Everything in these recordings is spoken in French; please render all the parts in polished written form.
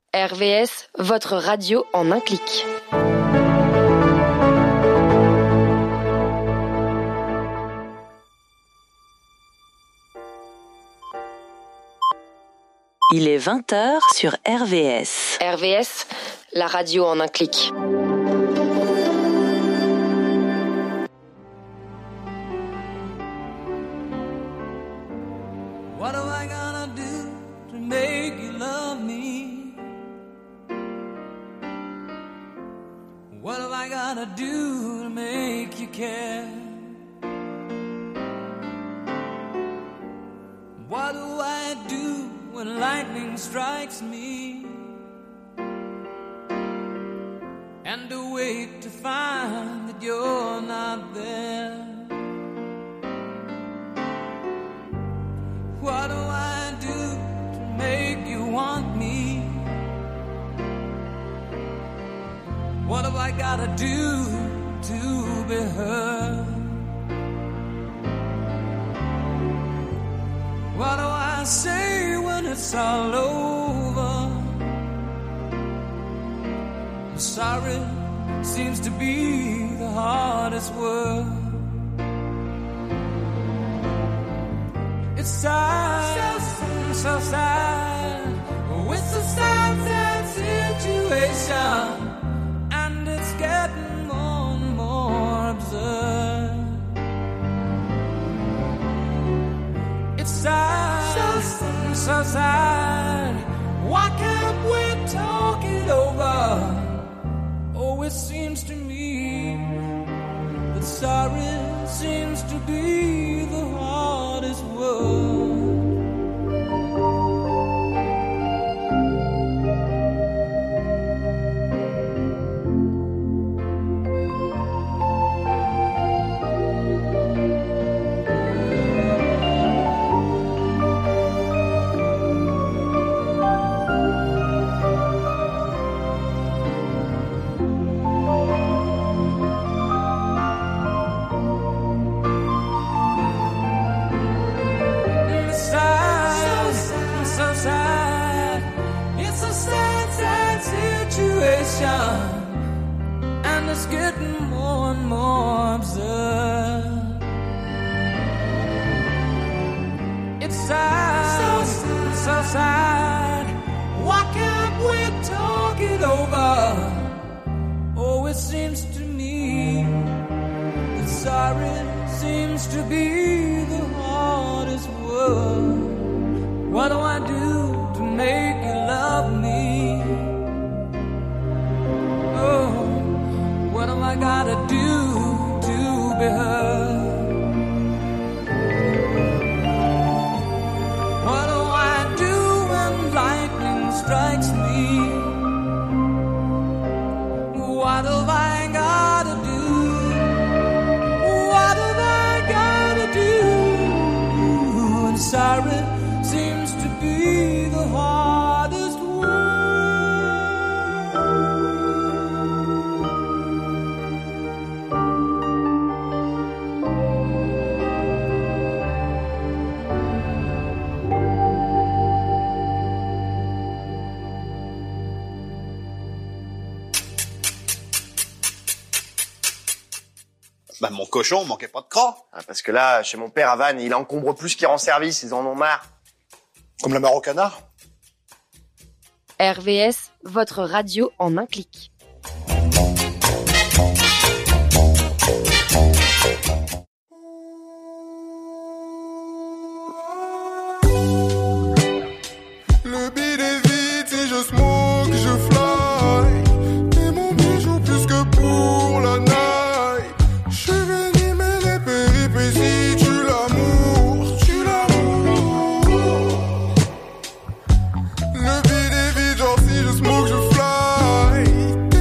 RVS, votre radio en un clic. Il est 20h sur RVS. RVS, la radio en un clic. What am I gonna do to make you love me? What am I gonna do to make you care? What do I do when lightning strikes me? And to wait to find that you're not there. What do I do to make you want me? What have I gotta do to be heard? What do I say when it's all over? Sorry seems to be the hardest word. It's sad, so sad. It's a sad, sad situation, and it's getting more and more absurd. It's sad, so sad. Why can't we talk it over? Oh, it seems to me that sorry seems to be the hardest word. And it's getting more and more absurd. It's sad, so sad. Why can't we talk it over? Oh, it seems to me that sorry seems to be the hardest word. What do I do to make you love me? What have I gotta do to be heard? What do I do when lightning strikes me? What have I gotta do? What have I gotta do? And sorry seems to be the hardest word. Bah, mon cochon manquait pas de crocs. Ah, parce que là, chez mon père à Vannes, il encombre plus qu'il rend service, ils en ont marre. Comme la mare au canard. RVS, votre radio en un clic. Le beat est vide, si je smoke, je fly. T'es mon bijou plus que pour la night. Je suis venu mêler péripéties, tu l'amour, tu l'amour. Le beat est vide, genre si je smoke, je fly.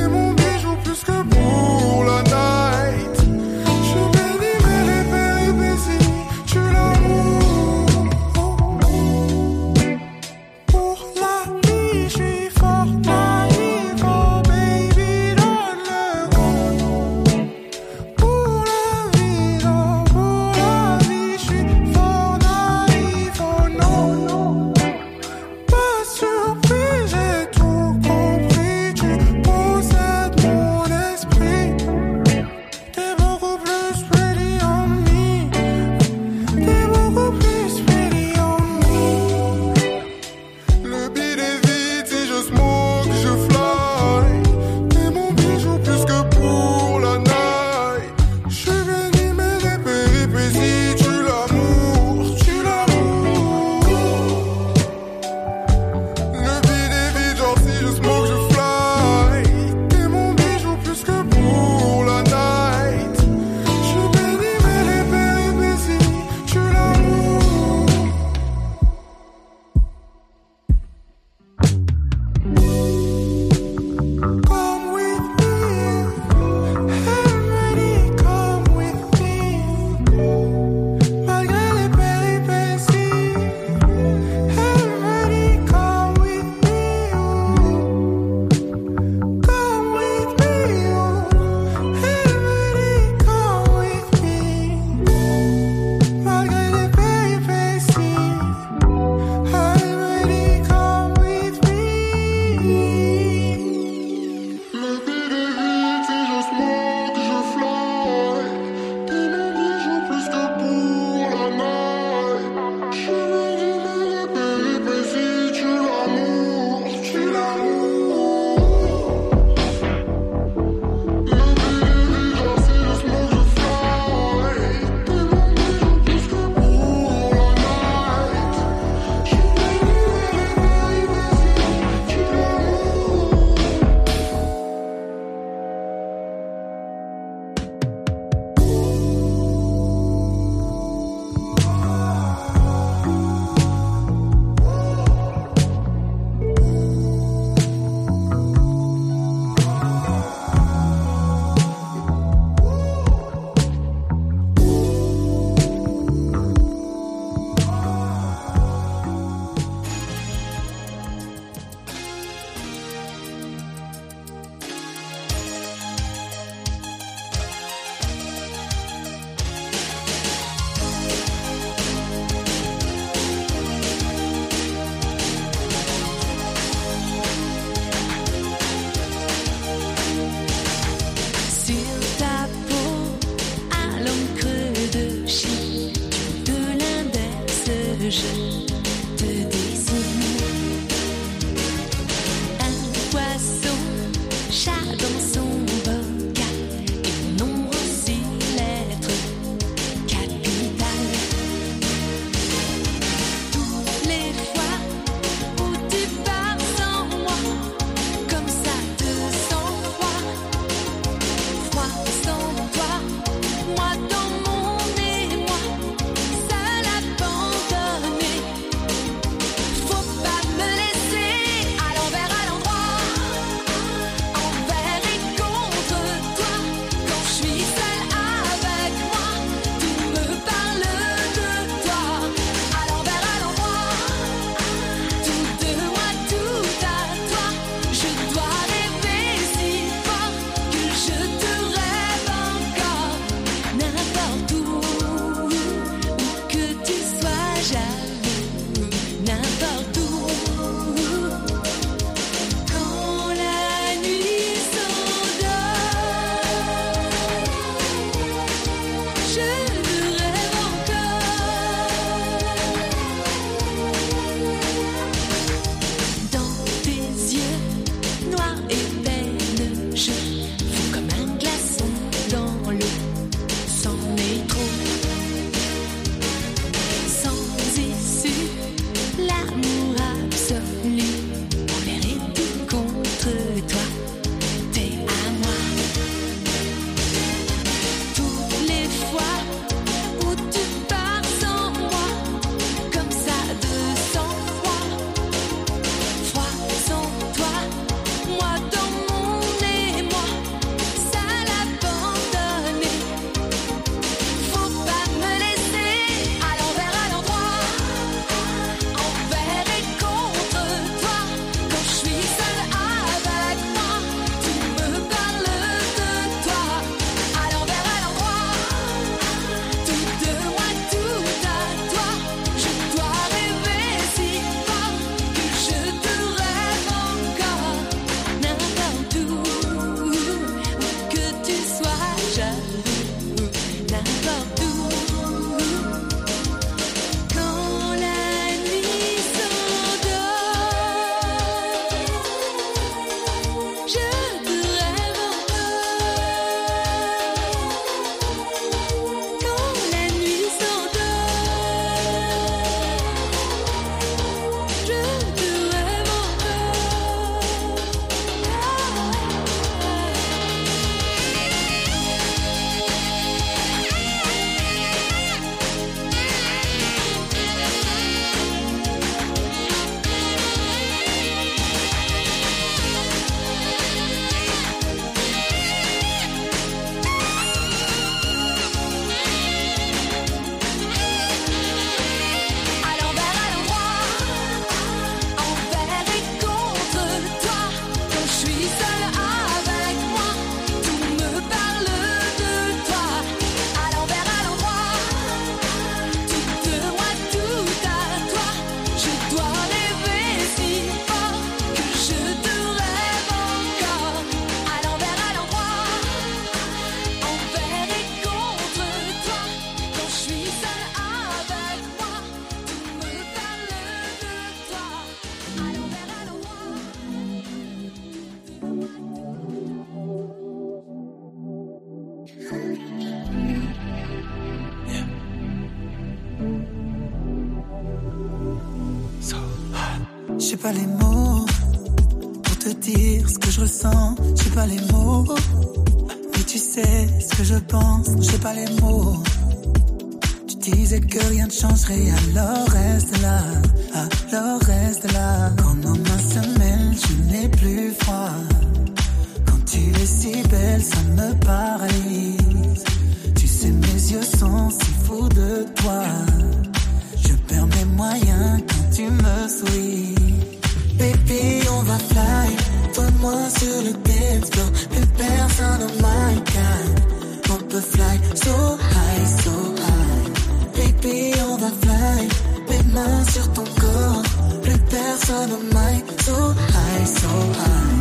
J'ai pas les mots pour te dire ce que je ressens. J'ai pas les mots, mais tu sais ce que je pense. J'ai pas les mots. Tu disais que rien ne changerait, alors reste là, alors reste là. Quand nos mains se mêlent, je n'ai plus froid. Quand tu es si belle, ça me paralyse. Tu sais, mes yeux sont si fous de toi. Je perds mes moyens quand tu me souris. Baby, on va fly, toi et moi sur le dance floor. Plus personne on my kind. On peut fly so high, so high. Baby, on va fly, mes mains sur ton corps. Plus personne on my so high, so high.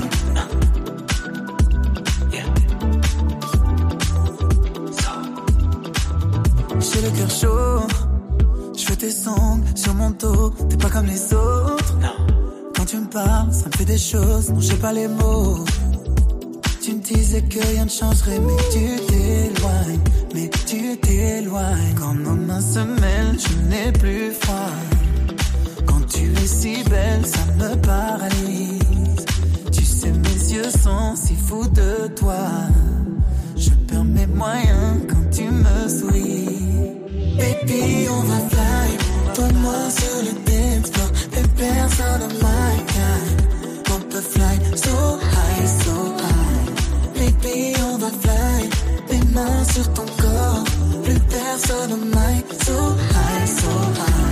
J'ai le cœur chaud, je veux tes ongles sur mon dos. T'es pas comme les autres. Quand tu me parles, ça me fait des choses, non j'ai pas les mots. Tu me disais que rien ne changerait, mais tu t'éloignes, mais tu t'éloignes. Quand nos mains se mêlent, je n'ai plus froid. Quand tu es si belle, ça me paralyse. Tu sais, mes yeux sont si fous de toi. Je perds mes moyens quand tu me souris. Baby, on va fly, toi et moi sur le dance floor. Plus personne on my kind. On peut fly so high, so high. Baby, on va fly, mes mains sur ton corps. Plus personne on my so high, so high.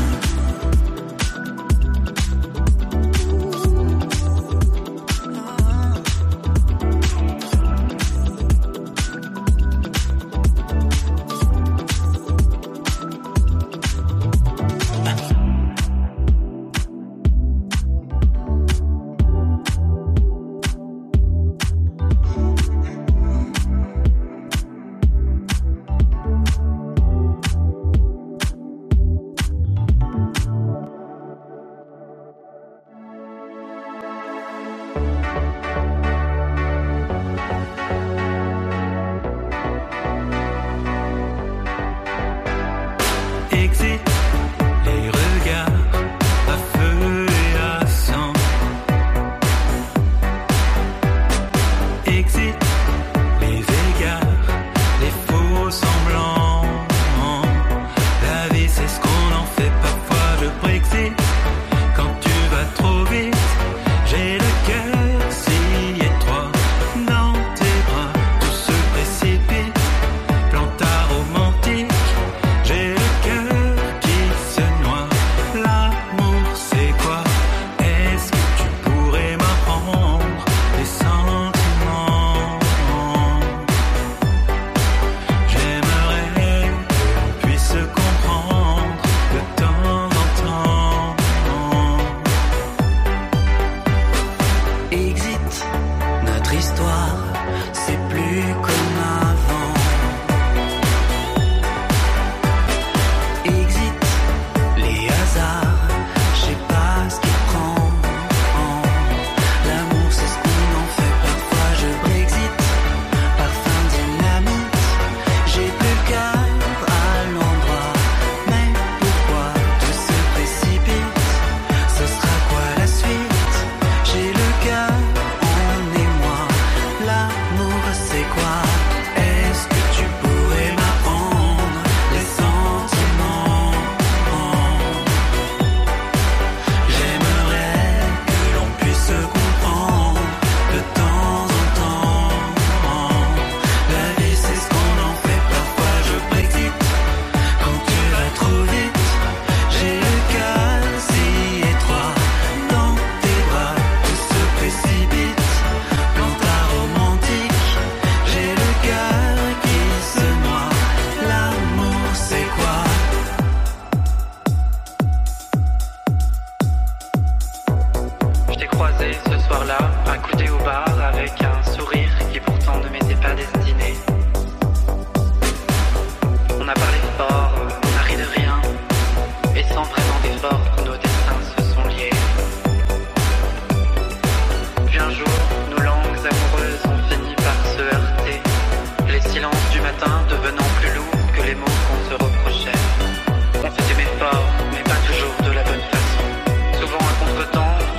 On s'aimait fort, mais pas toujours de la bonne façon. Souvent un contretemps,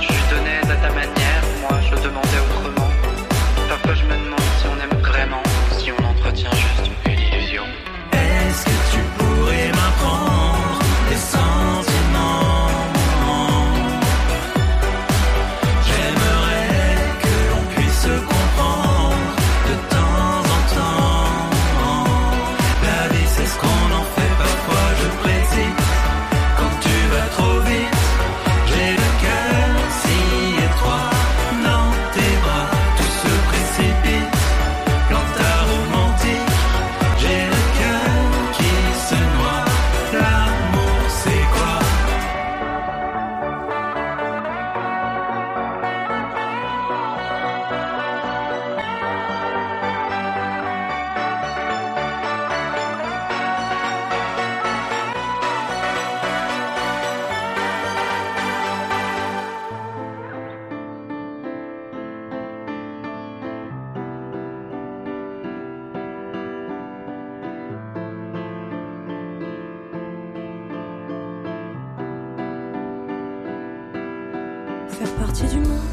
faire partie du monde,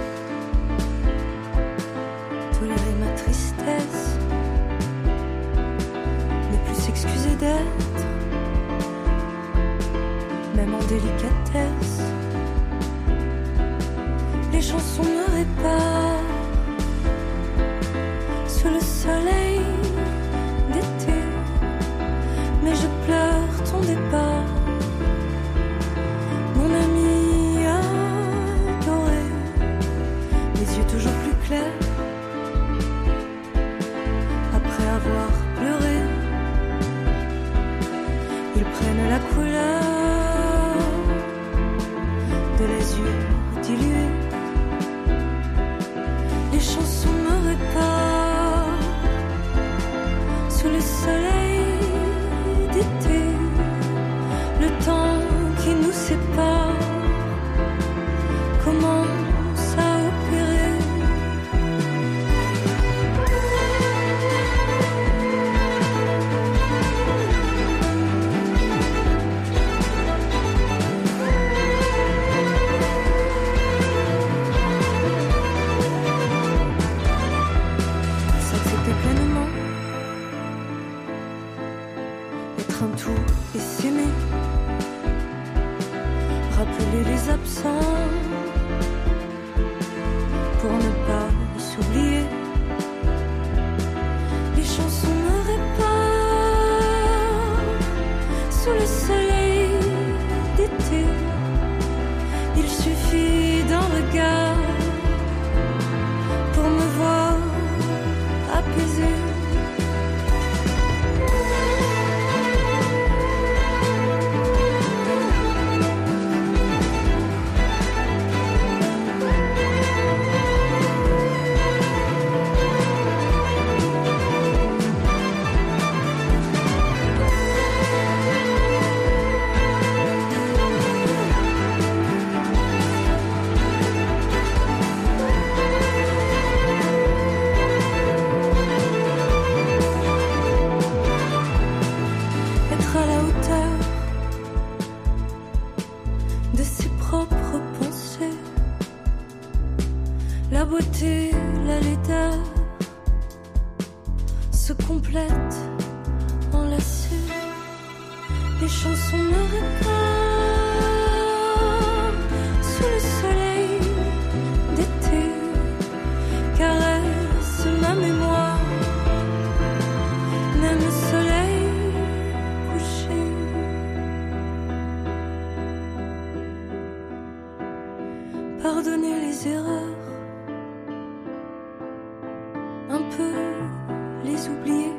tolérer ma tristesse, ne plus s'excuser d'être, même en délicatesse. Les chansons me réparent sous le soleil d'été, mais je pleure ton départ, mon ami adoré, les yeux toujours plus clairs après avoir pleuré. Ils prennent la couleur de les yeux dilués. Les chansons me réparent sous le soleil d'été, le temps qui nous sépare commence à opérer. S'accepter pleinement, être un tout et s'aimer, rappeler les absents pour ne pas s'oublier. Les chansons me réparent sous le soleil d'été. Il suffit d'un regard pour me voir apaisée. Être à la hauteur de ses propres pensées, la beauté, la laideur se complètent enlacées. Les chansons me réparent sous le soleil d'été, caressent ma mémoire, même le soleil couché. Pardonner les erreurs, un peu les oublier,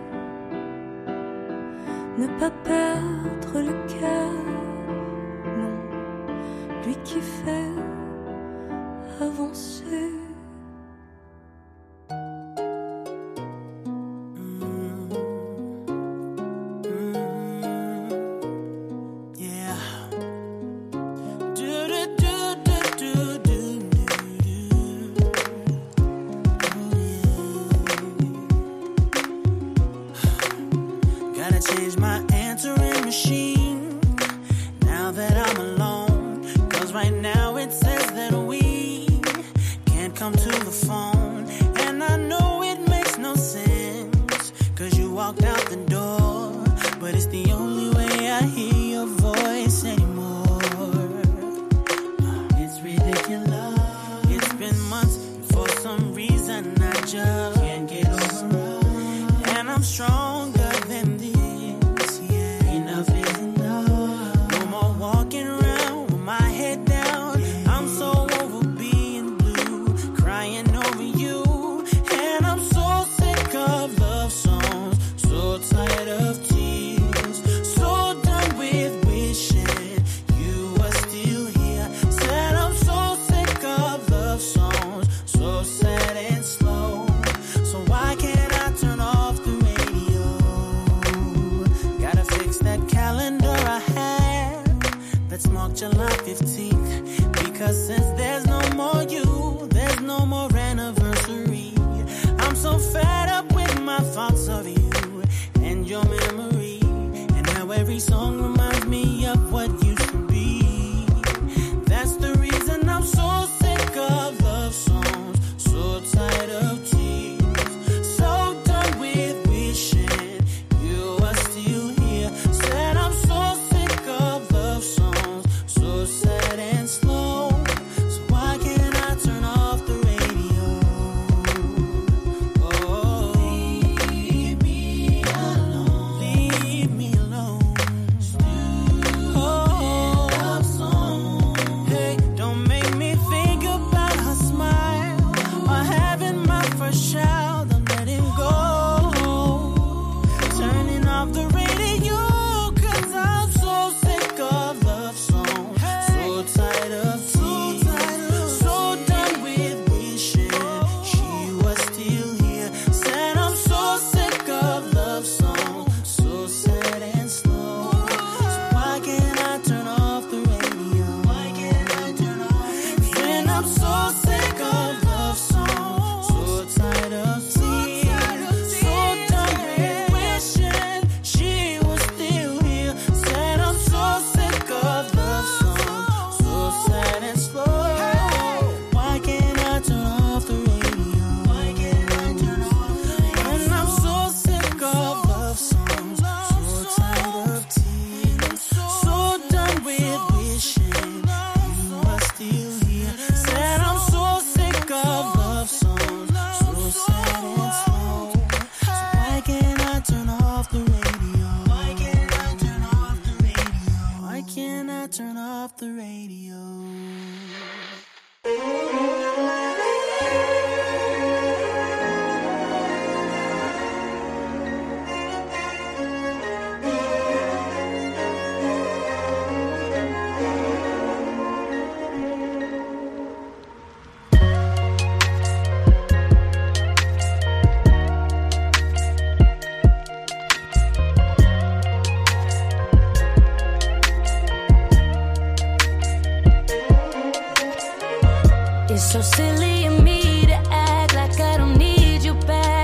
ne pas perdre le cœur, non, lui qui fait avancer. Yeah. Gotta change my answering machine now that I'm alone. 'Cause right now it says that we can't come to the phone. And I know it makes no sense, 'cause you walked out the door. But it's the only way I hear your voice anymore. It's ridiculous. It's been months, for some reason I just can't get over it. And I'm stronger than this, yeah. Enough is enough. No more walking around with my head down. I'm so over being blue, crying over you. And I'm so sick of love songs, so tired of tears, so done with wishing you were still here. Said I'm so sick of love songs, so sad and slow. So why can't I turn off the radio? Gotta fix that calendar I had that's marked July 15th. Because since there's no more you, there's no more anniversary. I'm so fed up with my thoughts of you and your memory, and how every song reminds me of what used to be. That's the reason I'm so It's so silly of me to act like I don't need you back.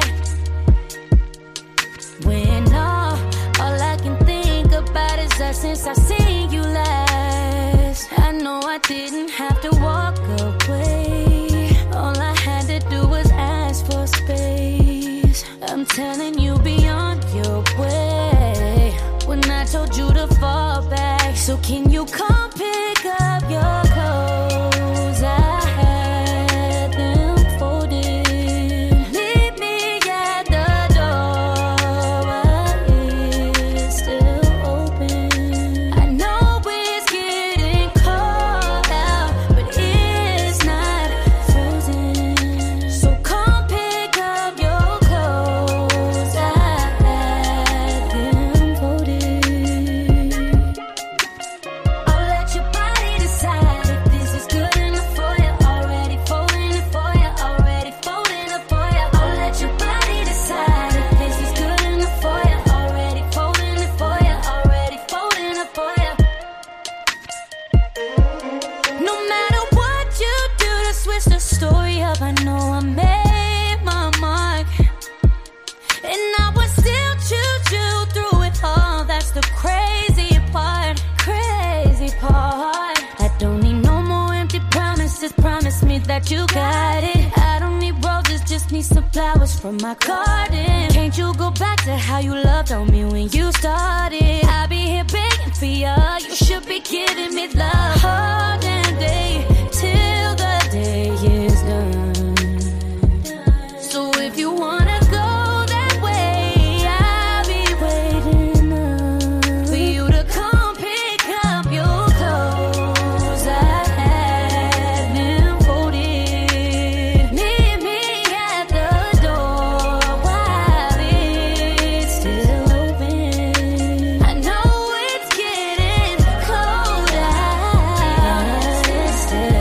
When all I can think about is us since I seen you last. I know I didn't have to walk away. All I had to do was ask for space. I'm telling you, be on your way. When I told you to fall back, so can you come pick up your clothes? I had them folded. Leave me at the door while it's still open. I know it's getting cold out, but it's not frozen. So come pick up your clothes. I had them folded. I'll let your body decide if this is good enough for you. Already folding it for you. Already folding it for you. I'll let your body decide if this is good enough for you. Already folding it for you. Already folding it for you. No matter what you do to switch the story up, I know I made my mark. And I would still choose you through it all. That's the crazy part. Crazy part. I don't need no more empty promises. Promise me that you got it. I don't need roses, just need some flowers from my garden. Can't you go back to how you loved on me when you started? I'll be here begging for you. You should be giving me love all damn day till the day is done. So if you wanna go that way, I'll be waiting up for you to come pick up your clothes. I had them folded. Meet me at the door while it's still open. I know it's getting cold out, it's still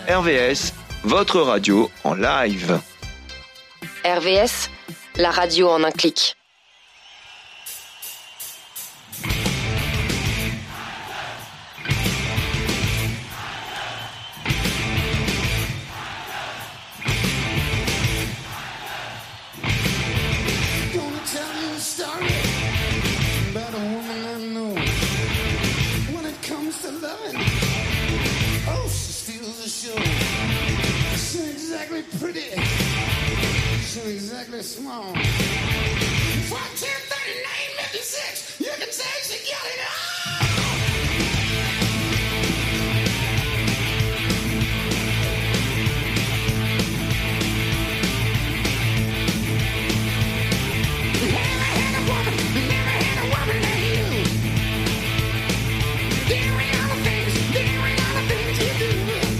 RVS, votre radio en live. RVS, la radio en un clic. Pretty, she's exactly small. 4, 10, 39, 56. You can say she got it all. Never had a woman like you. Doing all the things you do.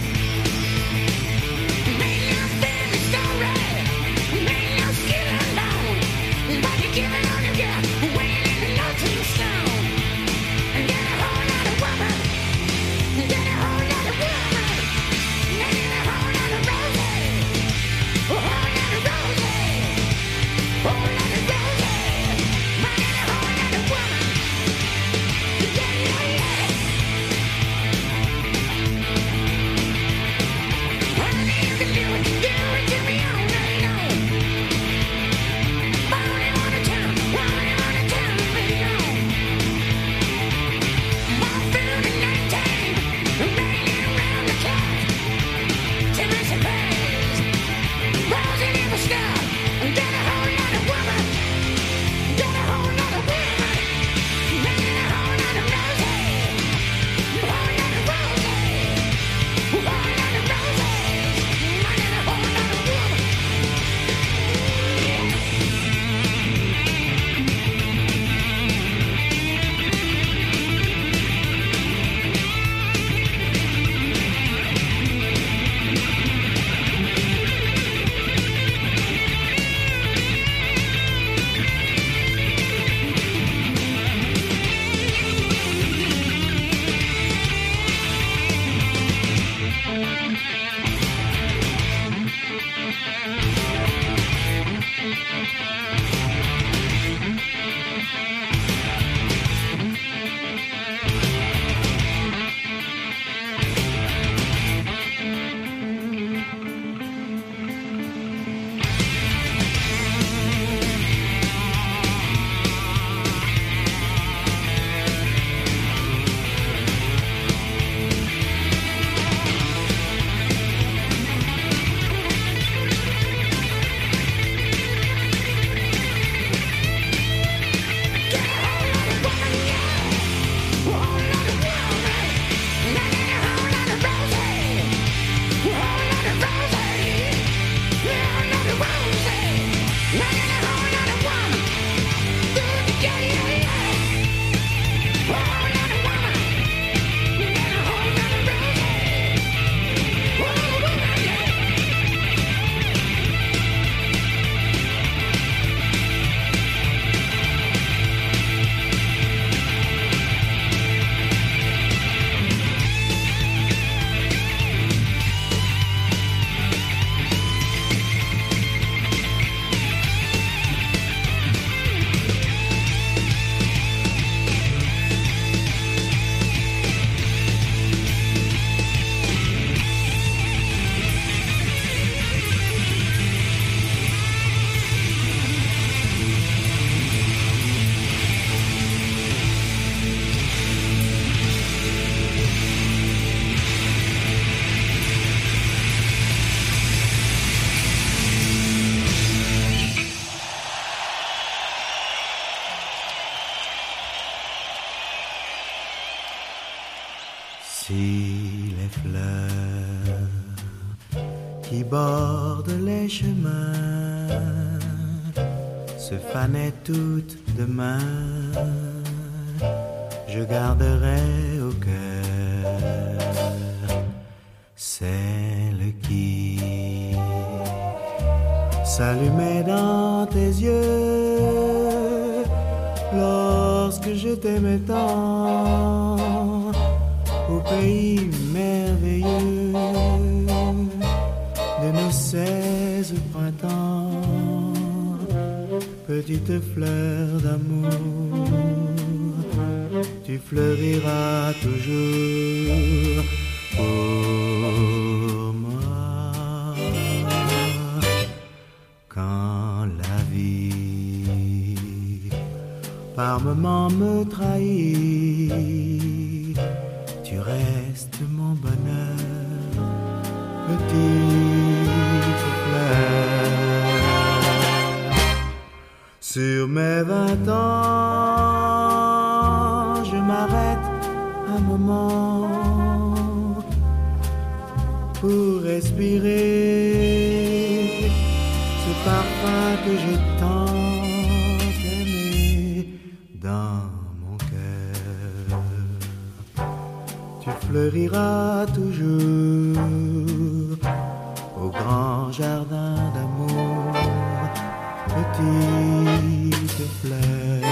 Si les fleurs qui bordent les chemins se fanaient toutes demain, je garderai au cœur celle qui s'allumait dans tes yeux lorsque je t'aimais tant au pays merveilleux. petite fleur d'amour, tu fleuriras toujours pour moi. Quand la vie par moments me trahit, tu restes mon bonheur, petite fleur. Sur mes 20 ans, je m'arrête un moment pour respirer ce parfum que j'ai tant aimé dans mon cœur. Tu fleuriras toujours au grand jardin d'amour, petite fleur.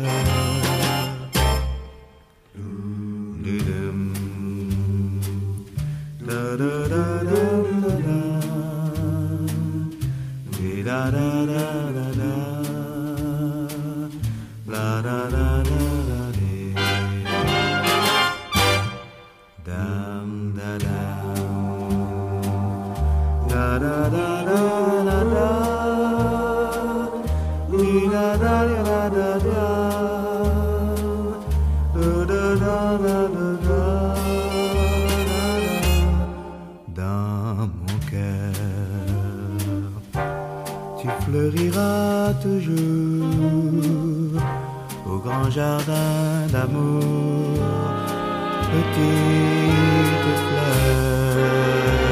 Dans mon cœur, tu fleuriras toujours au grand jardin d'amour, petite fleur.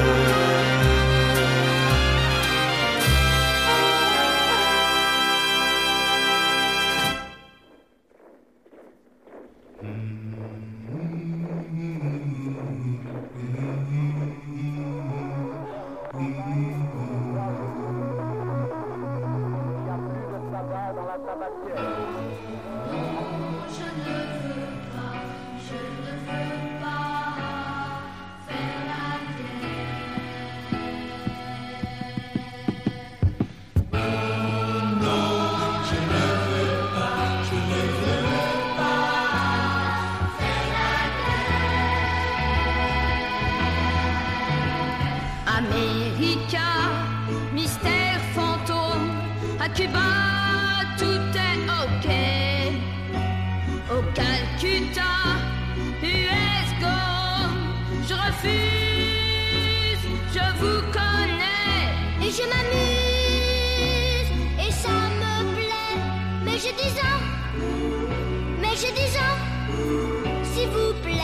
America, mystère fantôme, à Cuba tout est ok. Au Calcutta, US Go, je refuse, je vous connais. Et je m'amuse, et ça me plaît. Mais j'ai 10 ans, s'il vous plaît.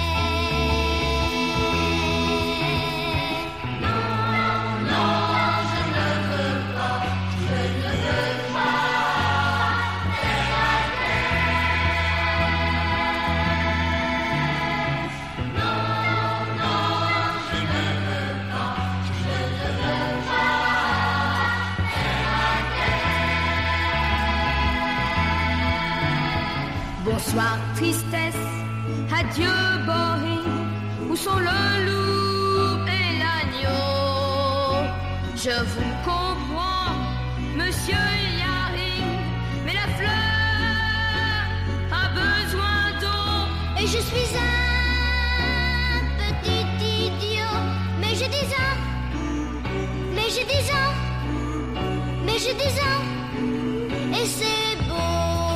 Bonsoir tristesse, adieu Boris, où sont le loup et l'agneau? Je vous comprends, monsieur Yari, mais la fleur a besoin d'eau. Et je suis un petit idiot, mais j'ai 10 ans, et c'est beau.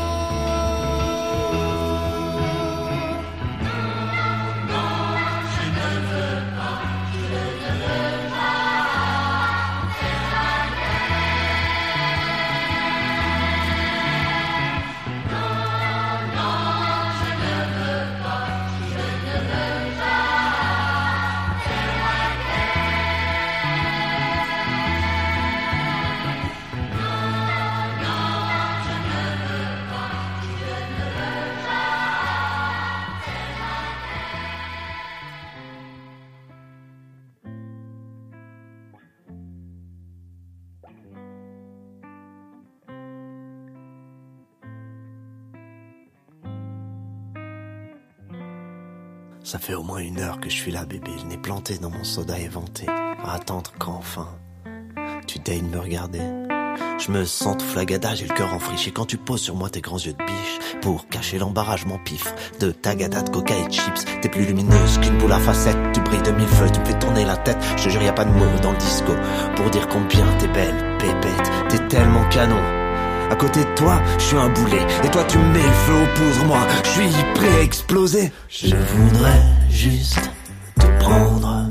Ça fait au moins 1 heure que je suis là, bébé, le nez planté dans mon soda éventé, à attendre qu'enfin tu daignes me regarder. Je me sens tout flagada, j'ai le cœur enfriché quand tu poses sur moi tes grands yeux de biche. Pour cacher l'embarras, je m'empifre de tagada, de coca et de chips. T'es plus lumineuse qu'une boule à facettes, tu brilles de mille feux, tu me fais tourner la tête. Je te jure, y a pas de mots dans le disco pour dire combien t'es belle, pépette. T'es tellement canon. À côté de toi, je suis un boulet. Et toi, tu mets le feu aux poudres, moi, je suis prêt à exploser. Je voudrais juste te prendre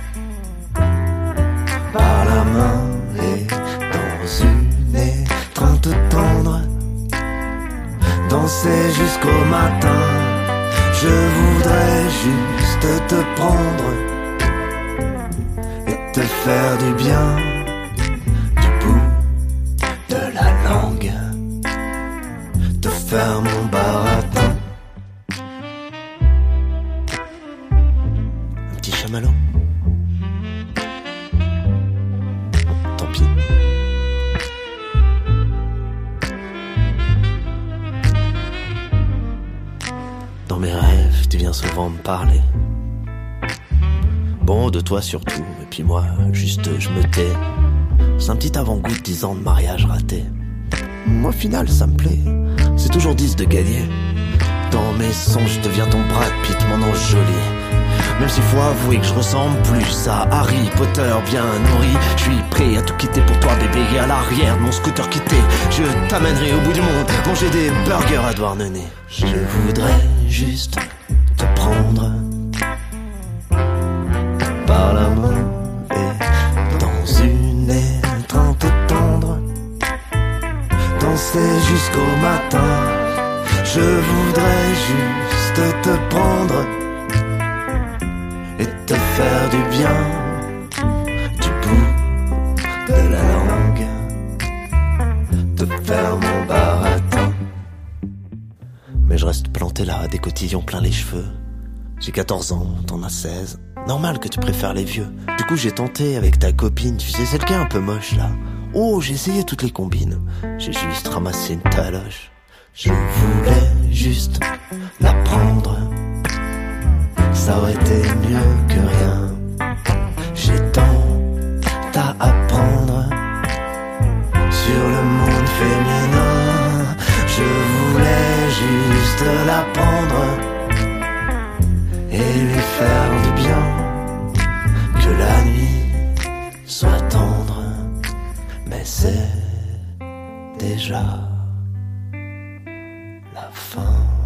par la main et dans une étreinte tendre, danser jusqu'au matin. Je voudrais juste te prendre et te faire du bien, du bout de la langue, te faire mon baratin. Un petit chamallow. Tant pis. Dans mes rêves, tu viens souvent me parler. Bon, de toi surtout, et puis moi, juste je me tais. C'est un petit avant-goût de 10 ans de mariage raté. Moi, au final, ça me plaît. C'est toujours 10 de gagner. Dans mes songes, je deviens ton Brad Pitt, mon ange joli. Même s'il faut avouer que je ressemble plus à Harry Potter bien nourri. Je suis prêt à tout quitter pour toi, bébé. Et à l'arrière de mon scooter quitté, je t'amènerai au bout du monde, manger des burgers à Douarnenez. Je voudrais juste te prendre par la main et dans une étreinte tendre, danser jusqu'au matin. Je voudrais juste te prendre et te faire du bien, du bout de la langue, te faire mon baratin. Mais je reste planté là, des cotillons plein les cheveux. J'ai 14 ans, t'en as 16. Normal que tu préfères les vieux. Du coup j'ai tenté avec ta copine, tu sais celle qui est un peu moche là. Oh, j'ai essayé toutes les combines, j'ai juste ramassé une taloche. Je voulais juste la prendre, ça aurait été mieux que rien. J'ai tant à apprendre sur le monde féminin. Je voulais juste la prendre et lui faire du bien, que la nuit soit tendre. Mais c'est déjà la fin.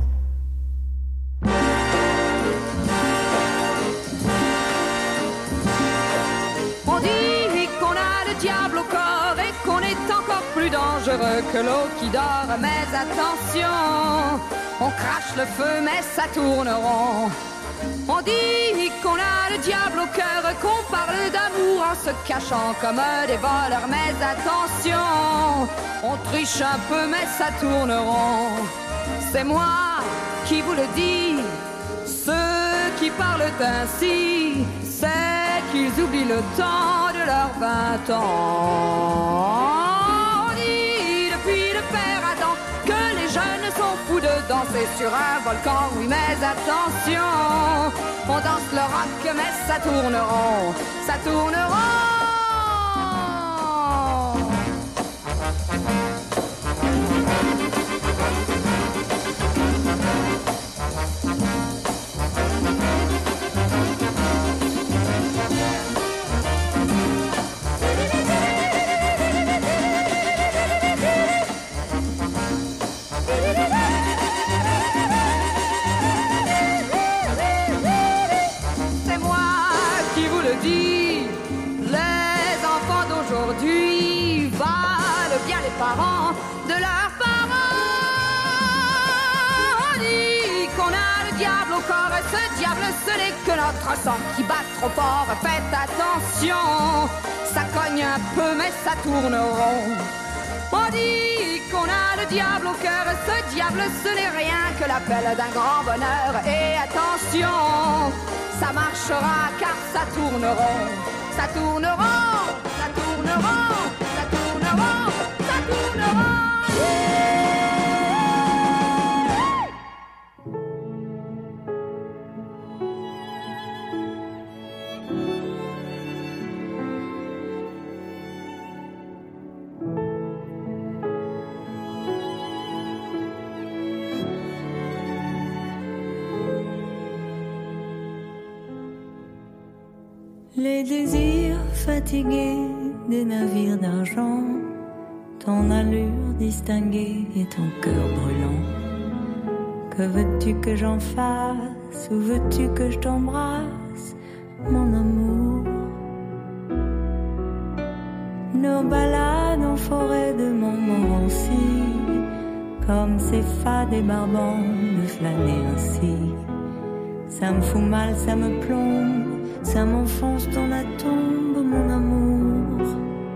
On dit qu'on a le diable au corps et qu'on est encore plus dangereux que l'eau qui dort. Mais attention, on crache le feu mais ça tourne rond. On dit qu'on a le diable au cœur, qu'on parle d'amour en se cachant comme des voleurs. Mais attention, on triche un peu mais ça tourne rond. C'est moi qui vous le dis, ceux qui parlent ainsi, c'est qu'ils oublient le temps de leurs 20 ans. On dit depuis le père Adam que les jeunes sont fous de danser sur un volcan. Oui mais attention, on danse le rock mais ça tourne rond, ça tourne rond. Parents de leurs parents. On dit qu'on a le diable au corps et ce diable ce n'est que notre sang qui bat trop fort. Faites attention, ça cogne un peu mais ça tourne rond. On dit qu'on a le diable au cœur et ce diable ce n'est rien que l'appel d'un grand bonheur. Et attention, ça marchera car ça tourne rond, ça tourne rond, ça tourne rond, ça tourne rond. Les désirs fatigués des navires d'argent, ton allure distinguée et ton cœur brûlant. Que veux-tu que j'en fasse, ou veux-tu que je t'embrasse, mon amour? Nos balades en forêt de Montmorency, comme ces fades et barbants de flâner ainsi. Ça me fout mal, ça me plombe, ça m'enfonce dans la tombe, mon amour.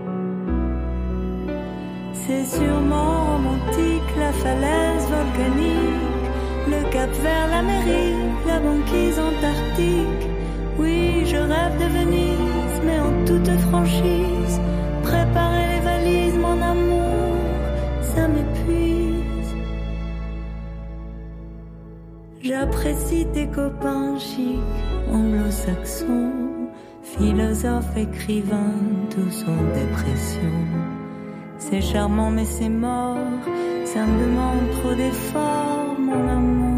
C'est sûrement romantique, la falaise volcanique, le cap vers l'Amérique, la banquise antarctique. Oui, je rêve de Venise, mais en toute franchise, préparer les valises, mon amour, ça m'épuise. J'apprécie tes copains chics, anglo-saxons, philosophes, écrivains, tous en dépression. C'est charmant mais c'est mort, ça me demande trop d'efforts, mon amour.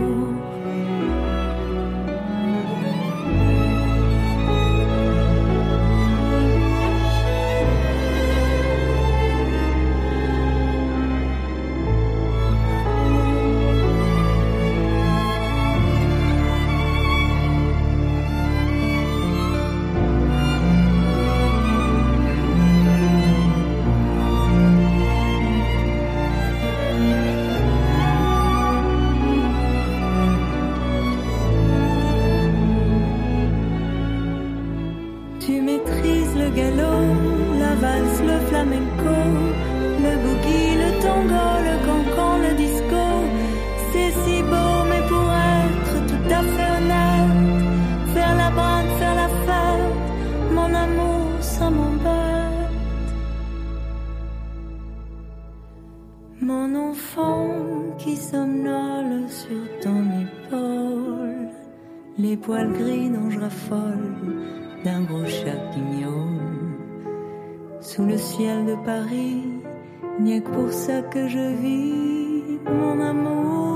Mon enfant qui somnole sur ton épaule, les poils gris dont je raffole d'un gros chat qui miaule. Sous le ciel de Paris, n'y a que pour ça que je vis, mon amour,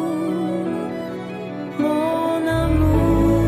mon amour.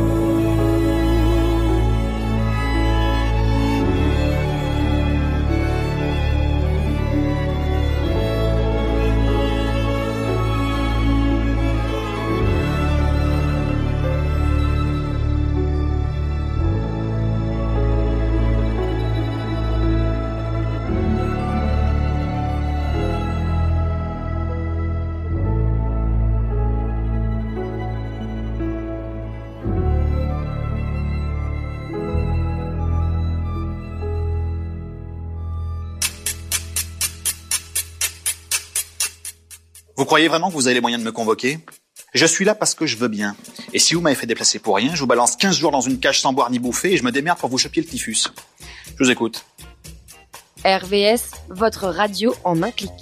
Vous croyez vraiment que vous avez les moyens de me convoquer? Je suis là parce que je veux bien. Et si vous m'avez fait déplacer pour rien, je vous balance 15 jours dans une cage sans boire ni bouffer et je me démerde pour vous choper le typhus. Je vous écoute. RVS, votre radio en un clic.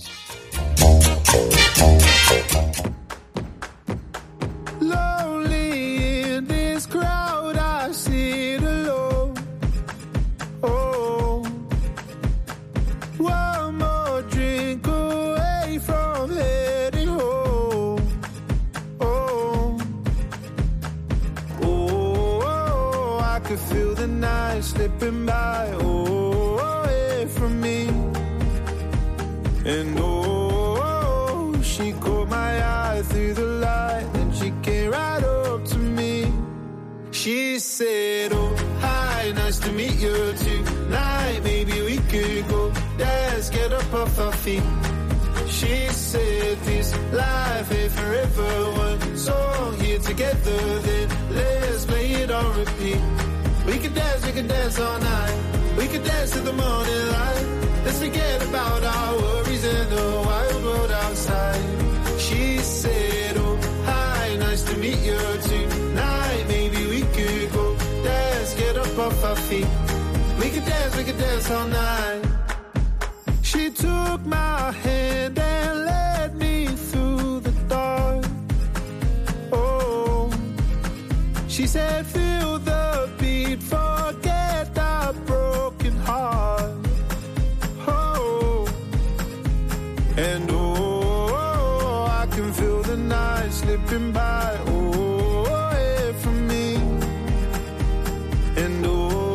Slipping by, oh, away from me. And oh, she caught my eye through the light, and she came right up to me. She said, oh, hi, nice to meet you tonight. Maybe we could go dance, get up off our feet. She said, this life ain't forever. One song here together, then let's play it on repeat. We could dance all night. We could dance to the morning light. Let's forget about our worries and the wild world outside. She said, oh, hi, nice to meet you tonight. Maybe we could go dance, get up off our feet. We could dance all night. She took my hand and led me through the dark. Oh, she said, feel the beat, forget our broken heart. Oh, and oh, I can feel the night slipping by, oh, away from me. And oh,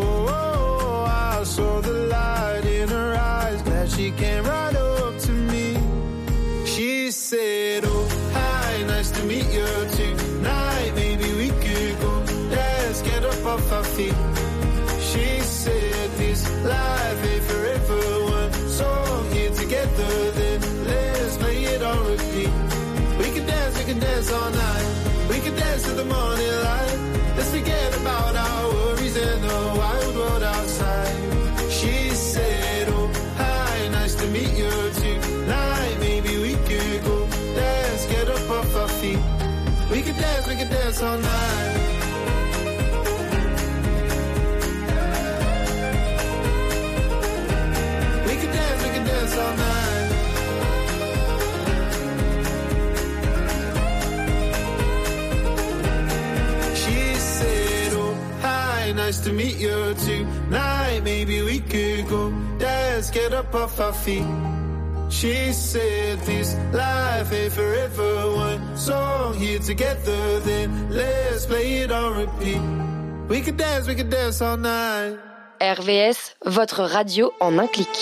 feet. She said this life ain't forever. One song here together, then let's play it on repeat. We can dance all night. We can dance to the morning light. Let's forget about our worries and the wild world outside. She said, oh, hi, nice to meet you tonight. Maybe we could go dance, get up off our feet. We can dance all night. We can dance all night. She said, oh, hi, nice to meet you tonight. Maybe we could go dance, get up off our feet. She said this life ain't forever. One song here together, then let's play it on repeat. We can dance all night. RVS, votre radio en un clic.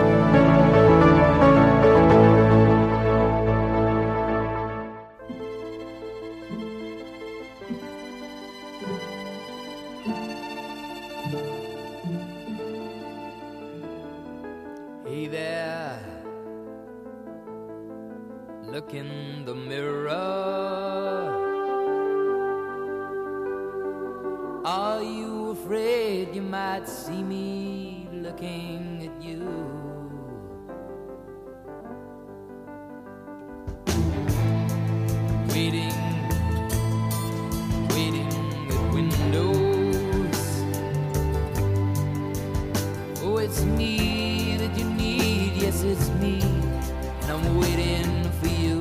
Hey there, look in the mirror. Are you afraid you might see me looking at you? Waiting at windows. Oh, it's me that you need, yes, it's me, and I'm waiting for you.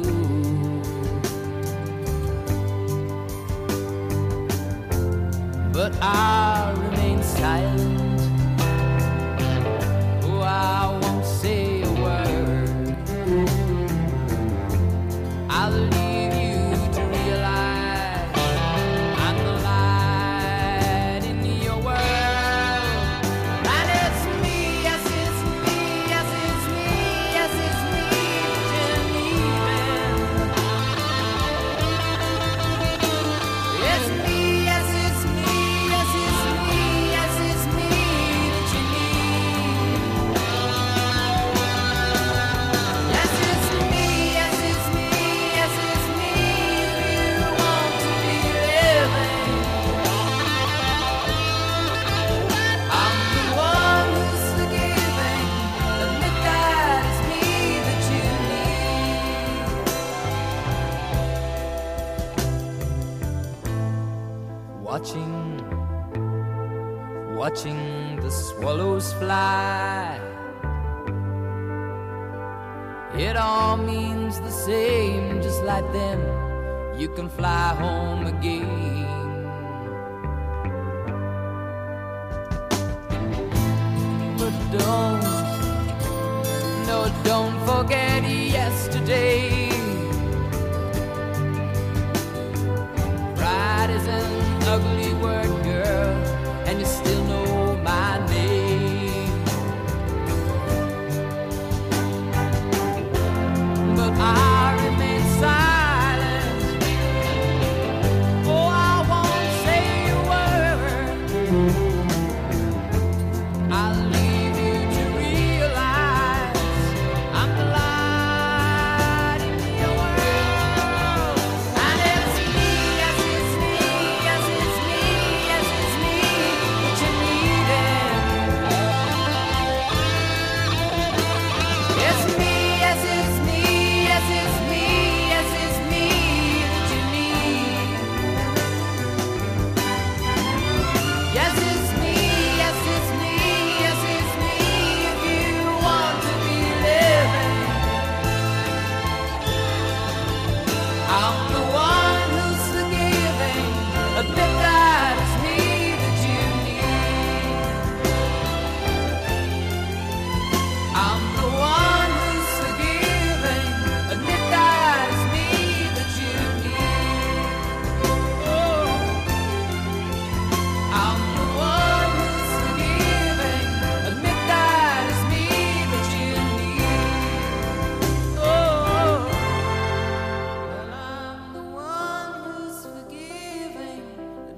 But I remain silent. Oh, I won't say a word. I'll leave you to realize I'm the light in your world. And it's me, yes, it's me, yes, it's me, yes, it's me that you're leaving. It's me, yes, it's me, yes, it's me, yes, it's me that you need. Yes, it's me, yes, it's me, yes, it's me if you want to be living. I'm the one who's forgiving. Admit that it's me that you need. Watching the swallows fly. It all means the same, just like them. You can fly home again. But don't forget yesterday. Pride is an ugly word, girl, and you still know my name. But I remain silent. Oh, I won't say a word. I'll leave you to realize I'm the light in your world. And it's me, yes, it's me, yes, it's me, yes, it's me that you needed. It's me, yes, it's me, yes, it's me, yes, it's me that you need. Yes, it's me, yes, it's me, yes, it's me if you want to be living. I'm the one who's forgiving. Admit that it's me that you need. I'm the one who's forgiving. Admit that it's me that you need. Oh, I'm the one who's forgiving. Admit that it's me that you need. Oh, well, I'm the one who's forgiving.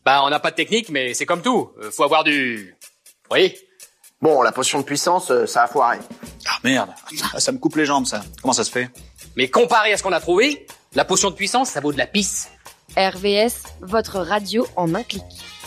Bah, on n'a pas de technique, mais c'est comme tout. Faut avoir du... Vous voyez ? Bon, la potion de puissance, ça a foiré. Ah merde, ça me coupe les jambes ça. Comment ça se fait? Mais comparé à ce qu'on a trouvé, la potion de puissance, ça vaut de la pisse. RVS, votre radio en un clic.